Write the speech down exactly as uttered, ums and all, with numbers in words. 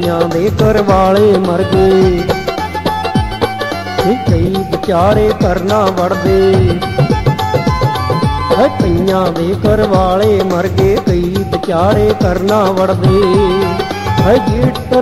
ਕਈਆਂ ਦੇ ਘਰ ਵਾਲੇ ਮਰ ਗਏ, ਕਈ ਵਿਚਾਰੇ ਕਰਨਾ ਵੜਦੇ। ਕਈਆਂ ਦੇ ਘਰ ਵਾਲੇ ਮਰ ਗਏ, ਕਈ ਵਿਚਾਰੇ ਕਰਨਾ ਵੜਦੇ। ਜੇਠ